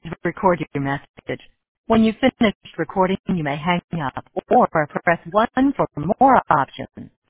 record your message. When you've finished recording, you may hang up or press 1 for more options.